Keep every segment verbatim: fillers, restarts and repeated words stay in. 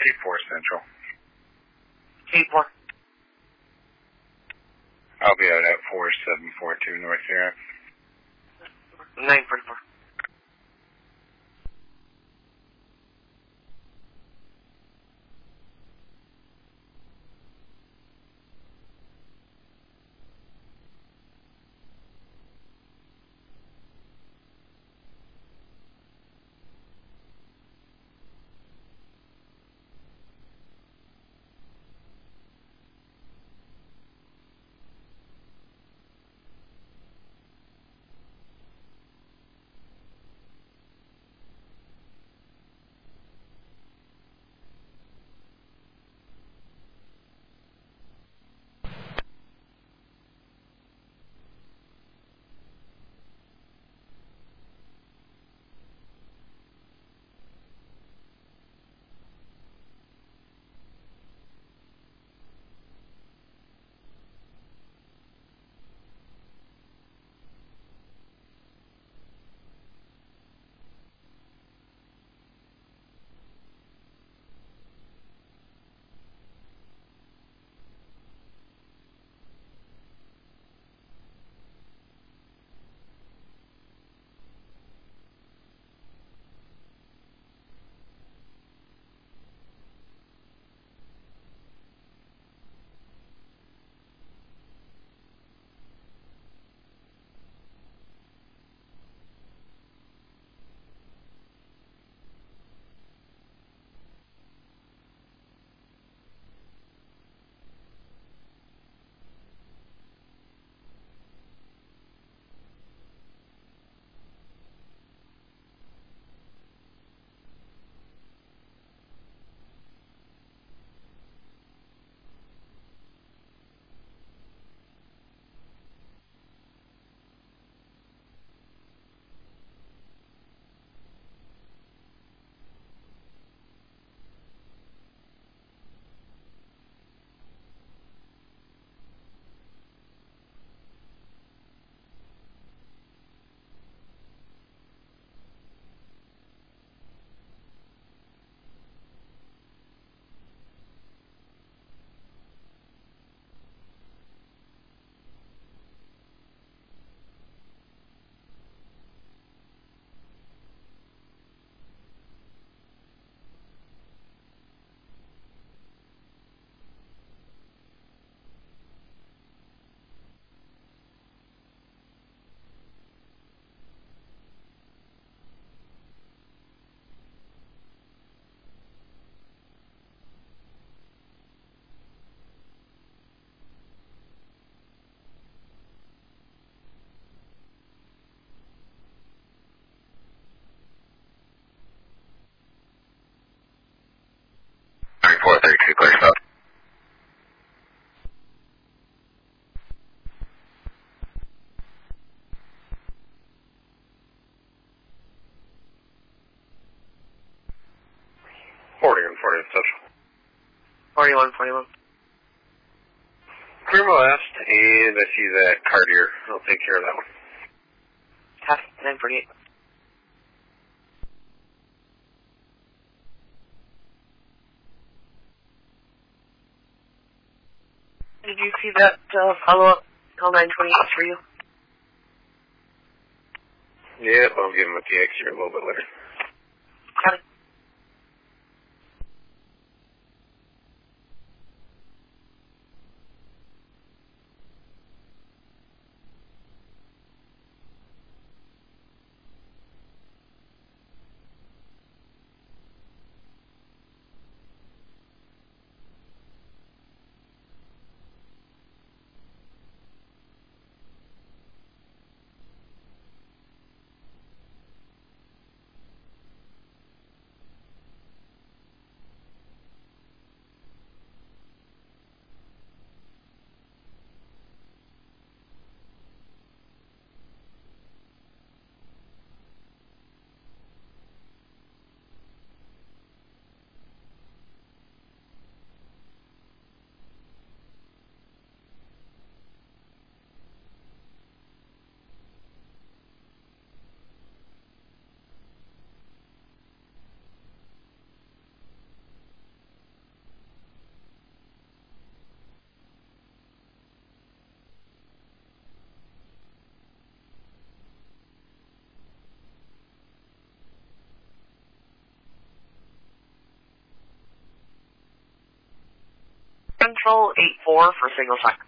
eight four Central. eight four. I'll be out at four seven four two North Sierra. nine forty-four. four thirty-two, clear stop. forty-one, forty-one, Central. forty-one, forty-one. Clear my left, and I see that Cartier. I'll take care of that one. Half, nine forty-eight. Did you see that uh, follow-up L nine twenty-eight for you? Yep, I'll give him a T X here a little bit later. Got it. cancel eight four for signal sign.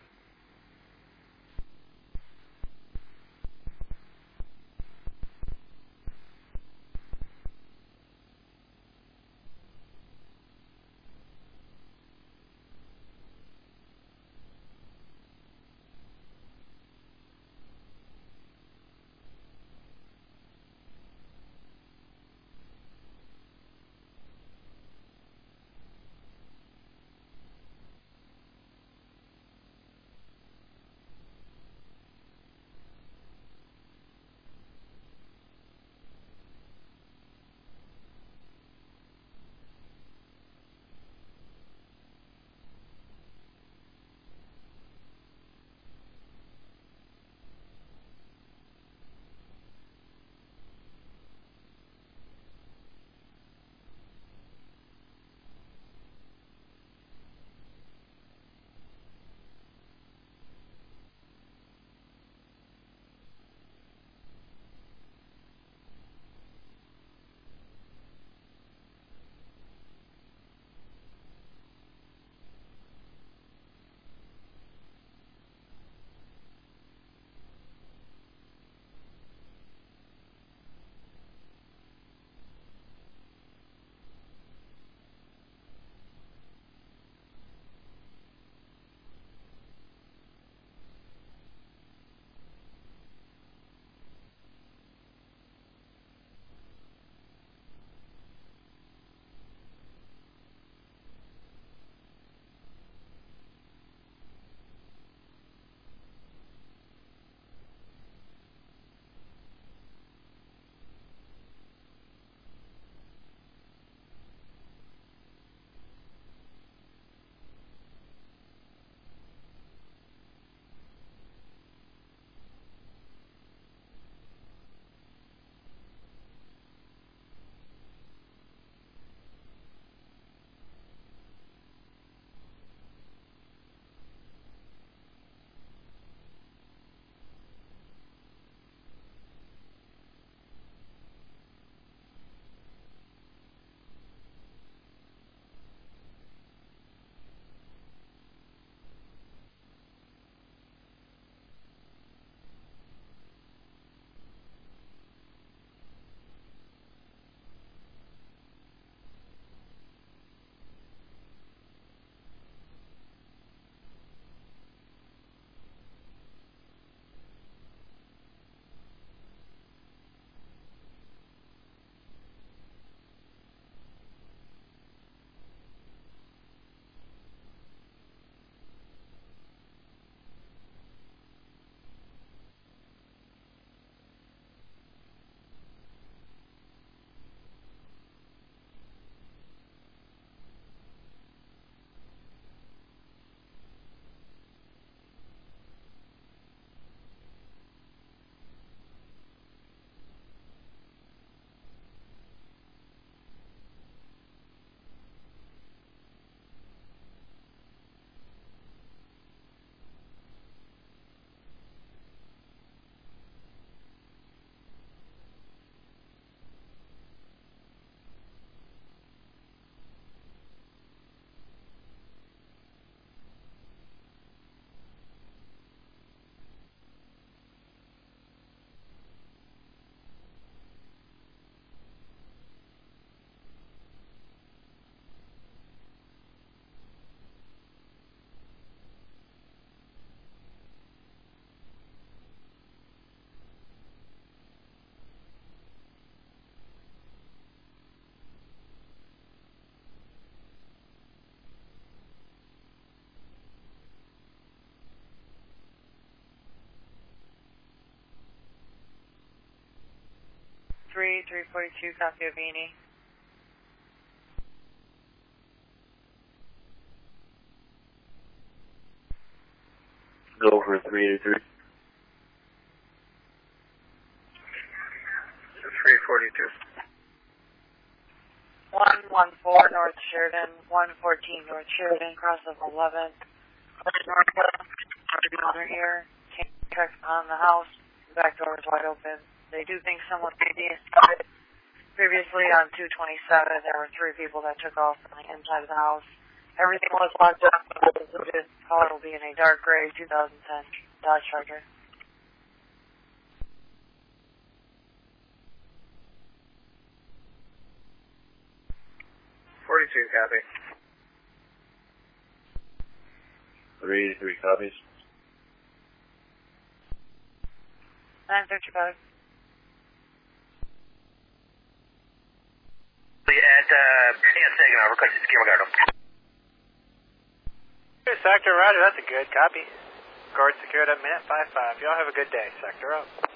three, three forty-two, copy of Beanie. Go for three eighty-three. three forty-two. one one four North Sheridan, one fourteen North Sheridan, cross of eleven. Northwest, owner here, check on the house, the back door is wide open. They do think someone may be inside. Previously on two twenty-seven, there were three people that took off from the inside of the house. Everything was locked up. The color will be in a dark gray two thousand ten Dodge Charger. forty-two, copy. three eighty-three copies. nine thirty-five. At uh, San Saginaw, requested secure McGardo. Sector, roger, that's a good copy. Guard secured at minute five five. Y'all have a good day. Sector out.